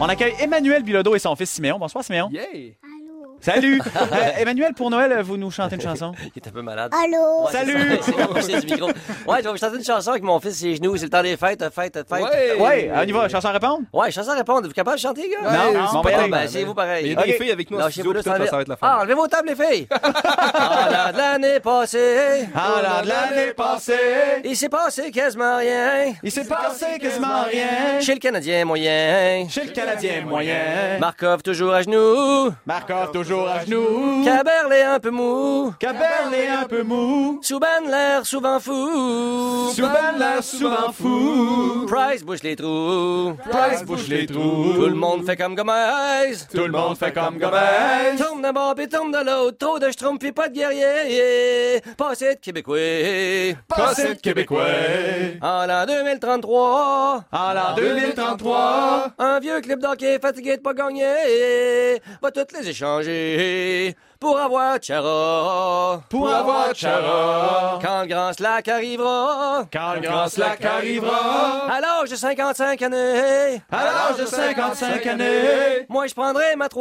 On accueille Emmanuel Bilodeau et son fils Siméon. Bonsoir, Siméon. Yeah! Allô? Salut! Emmanuel, pour Noël, vous nous chantez une chanson? Il est un peu malade. Allô? Ouais, Salut! C'est rapproché du micro. Ouais, je vais vous chanter une chanson avec mon fils ses genoux. C'est le temps des fêtes. Ouais, on y va. Chanson à répondre? Ouais, chanson à répondre. Êtes-vous capable de chanter, gars? Non, c'est on pas va y aller. mal. Ben, c'est vous pareil. Mais il y a des Ok. filles avec nous en Lâchez-vous studio, là, peut-être ça va être la fin. Ah, enlevez vos tables, les filles! Ah, là, de l'année passée, Ah, là, de l'année passée, il s'est passé quasiment rien. il s'est passé quasiment rien. Chez le Canadien moyen. Chez le Canadien moyen. Markov toujours à genoux. Markov toujours à genoux. Caberlet un peu mou. Caberlet un peu mou. Souban l'air souvent fou. Souban l'air souvent fou. Price bouche les trous. Price bouche les trous. Tout le monde fait comme Gomez. Tout le monde fait comme Gomez. Tourne d'un bord pis tourne de l'autre. Trop de schtroumpf pis pas de guerrier. Passé de Québécois. Passé de Québécois. En l'an 2033. En l'an 2033. Un vieux clip d'hockey fatigué de pas gagner. Va toutes les échanger. Pour avoir Chara. Pour avoir Chara. Quand le grand slack arrivera. Quand le grand slack arrivera. À l'âge de 55 années. À l'âge de 55 années. Moi, je prendrai ma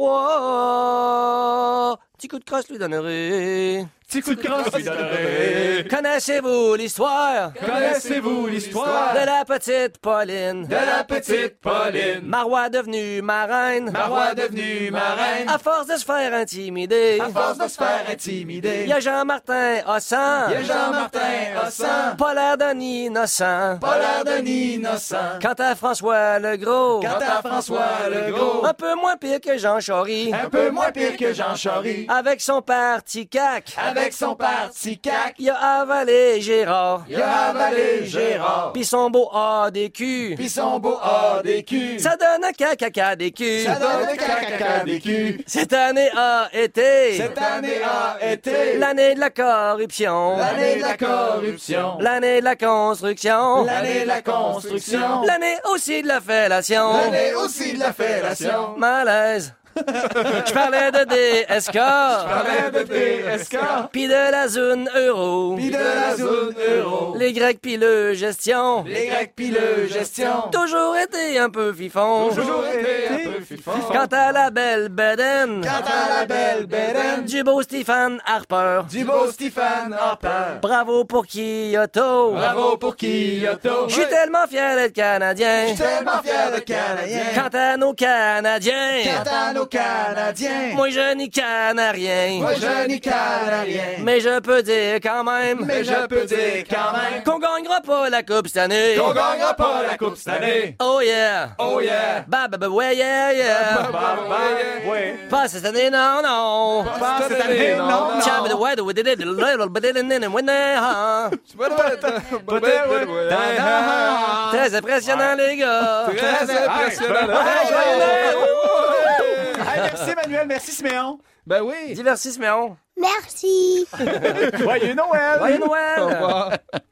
303. Petit coup de crosse lui donnerai. Petit coup de crosse lui donnerai. Connaissez-vous l'histoire Connaissez-vous l'histoire de la petite Pauline? de la petite Pauline? Marois devenue marraine. Marois devenue marraine. À force de se faire intimider. À force de se faire intimider. Y a Jean-Martin Hossan. Y a Jean-Martin Hossan. Pas l'air d'un innocent. Pas l'air d'un innocent. Quant à François Legros. Quant à François Legault. Un peu moins pire que Jean Charry. Un peu moins pire que Jean Charry. Avec son parti CAQ. Avec son parti CAQ. Il a avalé Gérard. Il a avalé Gérard. Pis son beau ADQ. Pis son beau ADQ. Ça donne un KKKDQ. Ça donne le KKKDQ. Cette année a été. Cette année a été L'année de la corruption. l'année de la corruption. L'année de la construction. L'année de la construction. L'année aussi de la fellation. L'année aussi de la fellation. Malaise. Je parlais de DSK. Parlait de DSK. Pis de la zone euro. Pis de la zone euro. Les Grecs pis le gestion. Les Grecs pis le gestion. Toujours été un peu fifon. Toujours été un peu fifon. Quant à la belle Beden. Quant à la belle Beden. Du beau Stephen Harper. Du beau Stephen Harper. Bravo pour Kyoto. Bravo pour Kyoto. Je suis tellement fier d'être Canadien. Je suis tellement fier de Canadien. Quant à nos Canadiens. Quant à nos Canadiens. Moi je n'y canne rien. Moi je n'y canne rien. Mais je peux dire quand même. Mais je peux dire quand même Qu'on gagnera pas la coupe cette année. qu'on gagnera pas la coupe cette année. Oh yeah. Oh yeah. Ouais yeah yeah. Ouais. Pas cette année non non. Pas cette année, non, non. Tiens, mais ouais, we did it, Très impressionnant les gars. Très impressionnant. Hey, merci Emmanuel, merci Siméon. Ben oui. Divertissement. Merci. Joyeux Noël. Joyeux Au Noël. revoir.